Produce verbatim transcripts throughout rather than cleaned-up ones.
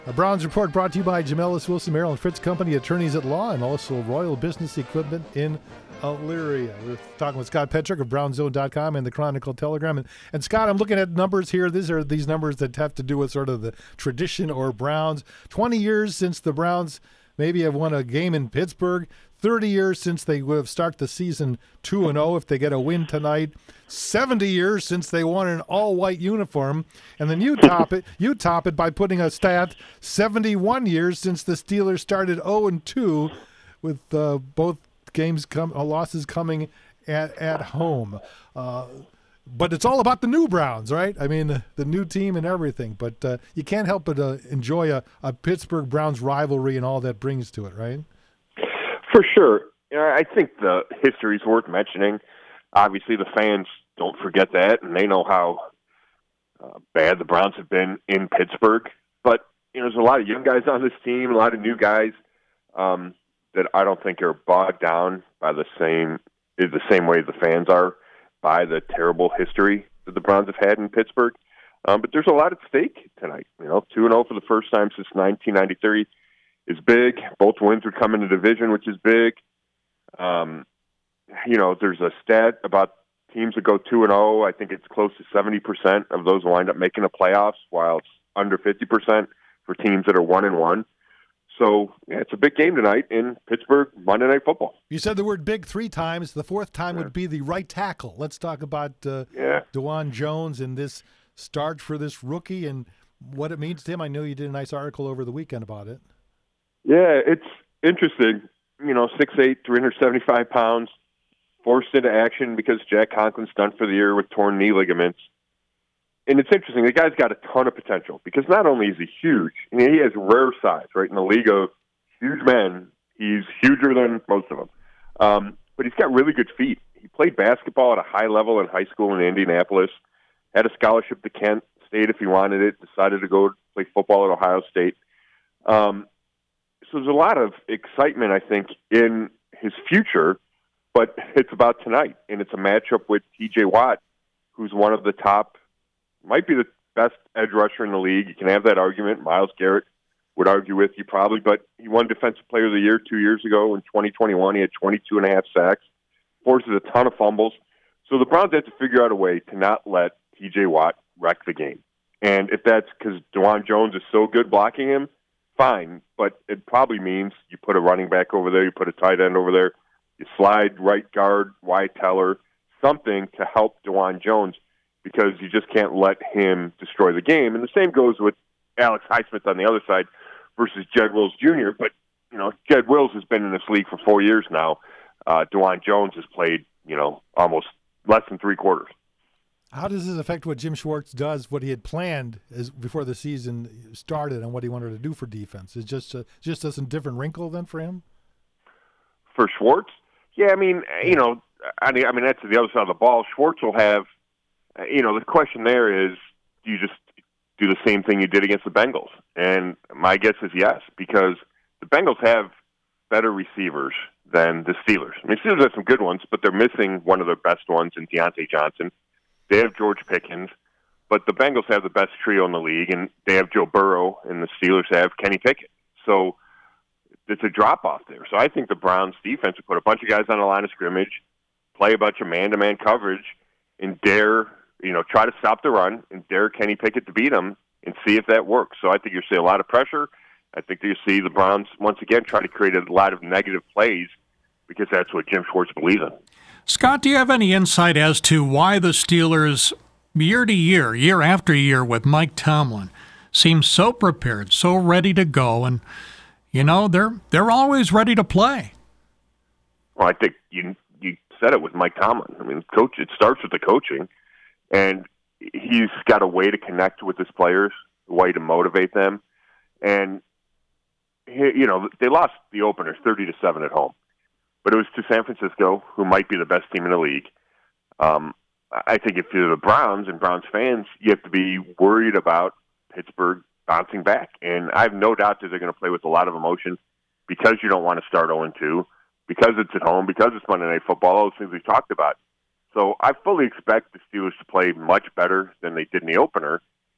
A Browns Report brought to you by Jamelis Wilson, Merrill and Fritz Company, attorneys at law, and also Royal Business Equipment in Elyria. We're talking with Scott Petrik of Brown Zone dot com and the Chronicle Telegram. And, and Scott, I'm looking at numbers here. These are these numbers that have to do with sort of the tradition or Browns. twenty years since the Browns maybe have won a game in Pittsburgh. thirty years since they would have started the season two and oh if they get a win tonight. seventy years since they won an all-white uniform. And then you top it you top it by putting a stat, seventy-one years since the Steelers started oh and two with uh, both games come uh, losses coming at, at home. Uh, but it's all about the new Browns, right? I mean, the, the new team and everything. But uh, you can't help but uh, enjoy a, a Pittsburgh Browns rivalry and all that brings to it, right? For sure. You know, I think the history is worth mentioning. Obviously, the fans don't forget that, and they know how uh, bad the Browns have been in Pittsburgh. But you know, there's a lot of young guys on this team, a lot of new guys um, that I don't think are bogged down by the same the same way the fans are by the terrible history that the Browns have had in Pittsburgh. Um, but there's a lot at stake tonight. You know, two and zero for the first time since nineteen ninety-three. Is big. Both wins would come in the division, which is big. Um, you know, there's a stat about teams that go two and zero. I think it's close to seventy percent of those wind up making the playoffs, while it's under fifty percent for teams that are one and one. So yeah, it's a big game tonight in Pittsburgh, Monday Night Football. You said the word "big" three times. The fourth time yeah. would be the right tackle. Let's talk about uh, yeah. DeJuan Jones and this start for this rookie and what it means to him. I know you did a nice article over the weekend about it. Yeah, it's interesting. You know, six eight, three hundred seventy-five pounds, forced into action because Jack Conklin's done for the year with torn knee ligaments. And it's interesting. The guy's got a ton of potential because not only is he huge, I mean, he has rare size, right? In the league of huge men, he's huger than most of them. Um, but he's got really good feet. He played basketball at a high level in high school in Indianapolis, had a scholarship to Kent State if he wanted it, decided to go play football at Ohio State. Um, So there's a lot of excitement, I think, in his future, but it's about tonight, and it's a matchup with T J Watt, who's one of the top, might be the best edge rusher in the league. You can have that argument. Myles Garrett would argue with you probably, but he won Defensive Player of the Year two years ago in twenty twenty-one. He had twenty-two and a half sacks, forces a ton of fumbles. So the Browns have to figure out a way to not let T J Watt wreck the game. And if that's because DeJuan Jones is so good blocking him, fine, but it probably means you put a running back over there, you put a tight end over there, you slide right guard, wide teller, something to help DeJuan Jones because you just can't let him destroy the game. And the same goes with Alex Highsmith on the other side versus Jed Wills Junior But, you know, Jed Wills has been in this league for four years now. Uh, DeJuan Jones has played, you know, almost less than three quarters. How does this affect what Jim Schwartz does, what he had planned as before the season started and what he wanted to do for defense? Is just a, just a different wrinkle then for him? For Schwartz? Yeah, I mean, you know, I mean, I mean that's the other side of the ball. Schwartz will have, you know, the question there is, do you just do the same thing you did against the Bengals? And my guess is yes, because the Bengals have better receivers than the Steelers. I mean, Steelers have some good ones, but they're missing one of their best ones in Deontay Johnson. They have George Pickens, but the Bengals have the best trio in the league, and they have Joe Burrow, and the Steelers have Kenny Pickett. So it's a drop-off there. So I think the Browns' defense will put a bunch of guys on the line of scrimmage, play a bunch of man-to-man coverage, and dare, you know, try to stop the run and dare Kenny Pickett to beat him and see if that works. So I think you'll see a lot of pressure. I think you'll see the Browns, once again, try to create a lot of negative plays because that's what Jim Schwartz believes in. Scott, do you have any insight as to why the Steelers, year to year, year after year with Mike Tomlin, seem so prepared, so ready to go, and, you know, they're they're always ready to play? Well, I think you you said it with Mike Tomlin. I mean, coach, it starts with the coaching, and he's got a way to connect with his players, a way to motivate them, and, you know, they lost the openers thirty to seven at home. But it was to San Francisco, who might be the best team in the league. Um, I think if you're the Browns and Browns fans, you have to be worried about Pittsburgh bouncing back. And I have no doubt that they're going to play with a lot of emotion because you don't want to start oh and two, because it's at home, because it's Monday Night Football, all those things we've talked about. So I fully expect the Steelers to play much better than they did in the opener,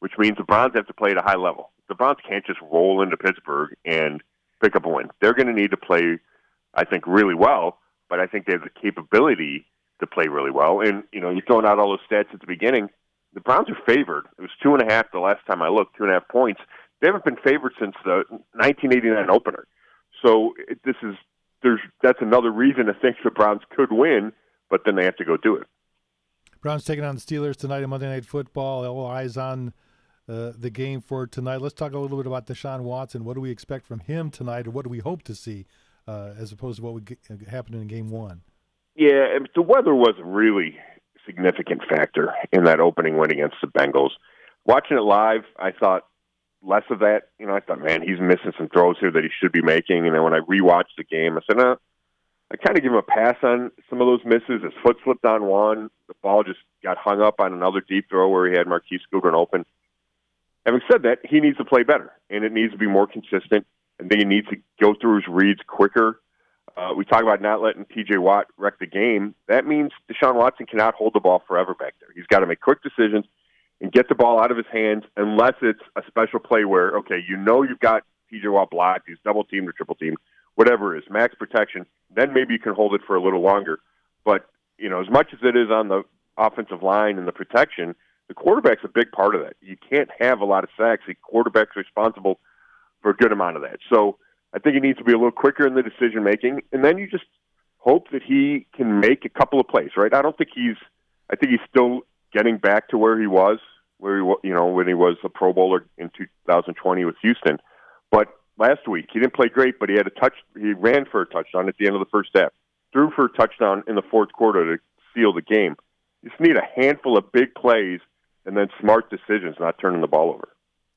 which means the Browns have to play at a high level. The Browns can't just roll into Pittsburgh and pick up a win. They're going to need to play, I think, really well, but I think they have the capability to play really well. And, you know, you're throwing out all those stats at the beginning. The Browns are favored. It was two and a half the last time I looked, two and a half points. They haven't been favored since the nineteen eighty-nine opener. So it, this is there's that's another reason to think the Browns could win, but then they have to go do it. Browns taking on the Steelers tonight on Monday Night Football. All eyes on uh, the game for tonight. Let's talk a little bit about Deshaun Watson. What do we expect from him tonight, or what do we hope to see, uh, as opposed to what would happen in Game One? Yeah, the weather was a really significant factor in that opening win against the Bengals. Watching it live, I thought less of that. You know, I thought, man, he's missing some throws here that he should be making. And then when I rewatched the game, I said, no, I kind of give him a pass on some of those misses. His foot slipped on one. The ball just got hung up on another deep throw where he had Marquise Goodwin open. Having said that, he needs to play better, and it needs to be more consistent. I think he needs to go through his reads quicker. Uh, we talk about not letting T J Watt wreck the game. That means Deshaun Watson cannot hold the ball forever back there. He's got to make quick decisions and get the ball out of his hands unless it's a special play where, okay, you know you've got T J Watt blocked, he's double-teamed or triple-teamed, whatever it is, max protection, then maybe you can hold it for a little longer. But, you know, as much as it is on the offensive line and the protection, the quarterback's a big part of that. You can't have a lot of sacks. The quarterback's responsible for a good amount of that. So I think he needs to be a little quicker in the decision-making, and then you just hope that he can make a couple of plays, right? I don't think he's – I think he's still getting back to where he was, where he wa- you know, when he was a Pro Bowler in two thousand twenty with Houston. But last week, he didn't play great, but he had a touch. He ran for a touchdown at the end of the first half, threw for a touchdown in the fourth quarter to seal the game. You just need a handful of big plays and then smart decisions, not turning the ball over.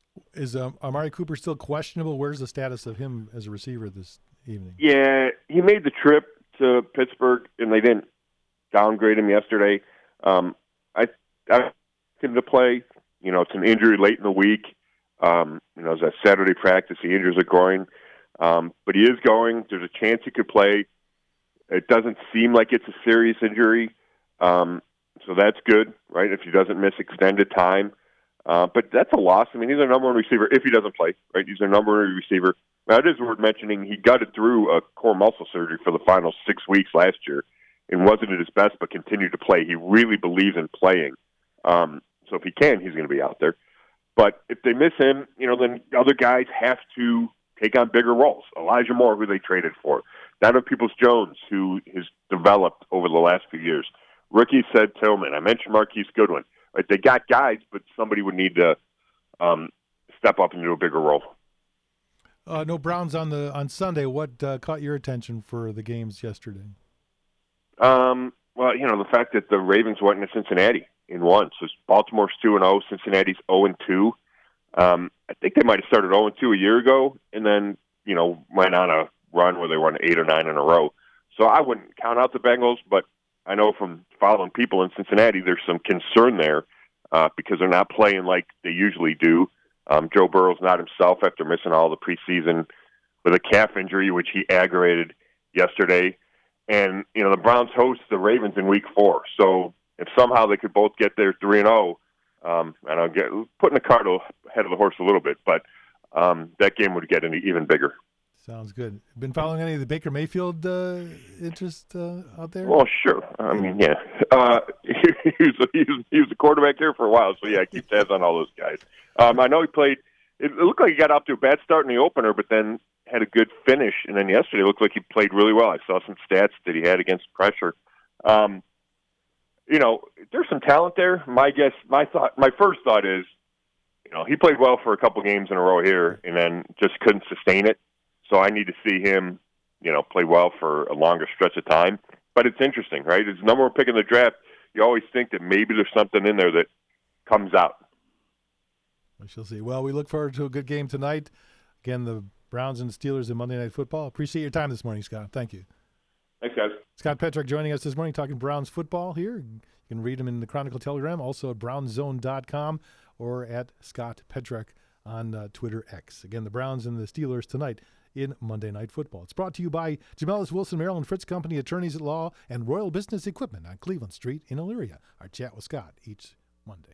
Is um, Amari Cooper still questionable? Where's the status of him as a receiver this evening? Yeah, he made the trip to Pittsburgh, and they didn't downgrade him yesterday. Um, I I asked him to play. You know, it's an injury late in the week. Um, you know, it's a Saturday practice. He injures a groin. Um, but he is going. There's a chance he could play. It doesn't seem like it's a serious injury. Um, so that's good, right, if he doesn't miss extended time. Uh, but that's a loss. I mean, he's their number one receiver if he doesn't play, right? He's their number one receiver. Now, it is worth mentioning he gutted through a core muscle surgery for the final six weeks last year and wasn't at his best but continued to play. He really believes in playing. Um, so if he can, he's going to be out there. But if they miss him, you know, then other guys have to take on bigger roles. Elijah Moore, who they traded for. Donovan Peoples-Jones, who has developed over the last few years. Rookie said Tillman. I mentioned Marquise Goodwin. Right, they got guys, but somebody would need to um, step up and do a bigger role. Uh, no Browns on the on Sunday. What uh, caught your attention for the games yesterday? Um, well, you know, the fact that the Ravens went into Cincinnati and won. So Baltimore's two and oh, Cincinnati's oh and two. Um, I think they might have started oh and two a year ago and then, you know, went on a run where they won eight or nine in a row. So I wouldn't count out the Bengals, but I know from following people in Cincinnati, there's some concern there uh, because they're not playing like they usually do. Um, Joe Burrow's not himself after missing all the preseason with a calf injury, which he aggravated yesterday. And, you know, the Browns host the Ravens in week four. So if somehow they could both get there three and oh, um, and I'll get putting the cart ahead of the horse a little bit, but um, that game would get any, even bigger. Sounds good. Been following any of the Baker Mayfield uh, interest uh, out there? Well, sure. I mean, yeah. Uh, he, was a, he, was, he was a quarterback there for a while, so yeah, I keep tabs on all those guys. Um, I know he played. It looked like he got off to a bad start in the opener, but then had a good finish. And then yesterday, it looked like he played really well. I saw some stats that he had against pressure. Um, you know, there's some talent there. My guess, my thought, my first thought is, you know, he played well for a couple games in a row here, and then just couldn't sustain it. So I need to see him, you know, play well for a longer stretch of time. But it's interesting, right? It's number one pick in the draft. You always think that maybe there's something in there that comes out. We shall see. Well, we look forward to a good game tonight. Again, the Browns and Steelers in Monday Night Football. Appreciate your time this morning, Scott. Thank you. Thanks, guys. Scott Petrak joining us this morning talking Browns football here. You can read him in the Chronicle Telegram, also at brown zone dot com or at Scott Petrak on uh, Twitter X. Again, the Browns and the Steelers tonight in Monday Night Football. It's brought to you by Jamelis Wilson, Merrill and Fritz Company, attorneys at law, and Royal Business Equipment on Cleveland Street in Elyria. Our chat with Scott each Monday.